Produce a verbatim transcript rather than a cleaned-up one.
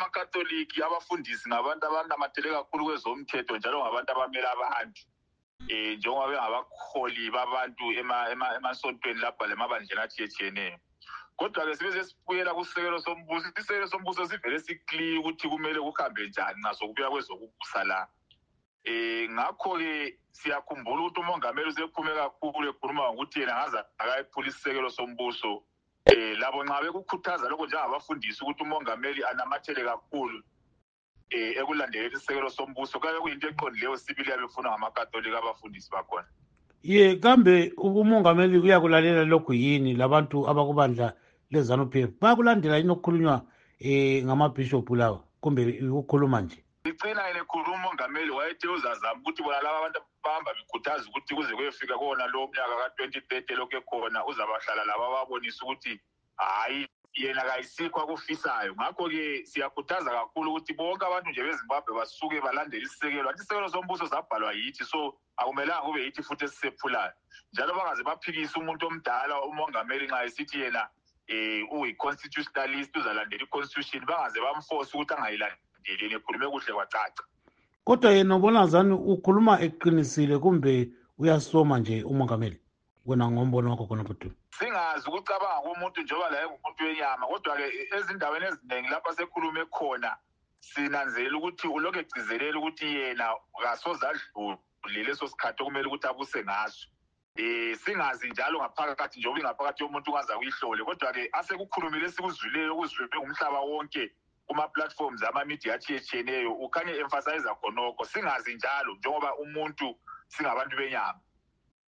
amakatoliki abafundisi ngabantu abanamathele kakhulu kwezomthetho njalo ngabantu abamela abantu. Eh njengoba bengabakholi babantu ema emasontweni lapha lemabandleni athiyetshiyeneyo. Kodwa ke sibe sesibuyela kusekelo sombuso, isekelo sombuso sivele sikliye ukuthi kumele kuhambe njani ngaso kubuya kwezokubusa la. Eh ngakho ke siyakhumbula ukuthi umongameli usephume kakhulu ekhuluma ukuthi yena ngaza akayiphula isekelo sombuso. Eh labo nxa bekukhuthaza lokho njengabafundisi ukuthi umongameli anamathele kakhulu eh ekulandeleni isekelo sombuso kabe kuyinto eqondileyo sibili yabefuna ngamakatolika abafundisi bakhona. Ye kambe umongameli uyakulalela lokhu yini labantu abakubandla leZANU P F bakulandela inokukhulunywa eh ngamabishop lawa kumbe ukukhuluma nje? Icina ile khuluma umongameli wayethe uzazama ukuthi bona laba abantu bahamba bekhuthaza ukuthi kuze kuyefika kona lo mnyaka ka twenty thirty lokho ekhona uzabahlala laba babonisa ukuthi hayi yena kayisikho akufisayo. Ngakho ke siyakhuthaza kakhulu ukuthi bonke abantu nje beZimbabwe basuke balandele isekelo. Athi isekelo sombuso zabhalwa yithi, so akumelanga kube yithi futhi esisephulayo. Njalo bangaze baphikisa umuntu omdala umongameli nxa esithi yena eh uyi-constitutionalist uzalandela i-constitution, bangaze bamforce ukuthi angayilandeli ekhulume kuhle kwacaca. Kodwa yena ubona ZANU ukhuluma eqinisile kumbe uyasoma nje umongameli? Wena ngombono wakho khona futhi. Singazi ukucabanga komuntu njengoba la engumuntu wenyama, kodwa ke ezindaweni eziningi lapha sekhulume khona sinanzela ukuthi ulokho egcizelela ukuthi yena akasoze adlule leso sikhathi okumele ukuthi abuse ngaso. Eh singazi njalo ngaphakathi njengoba ingaphakathi yomuntu ungaza kuyihlole, kodwa ke asekukhulumile sikuzwileyo ukuzwile umhlaba wonke kuma platforms ama media athiyetshiyeneyo ukhanye emphasize khonokho. Singazi njalo njengoba umuntu singabantu benyama.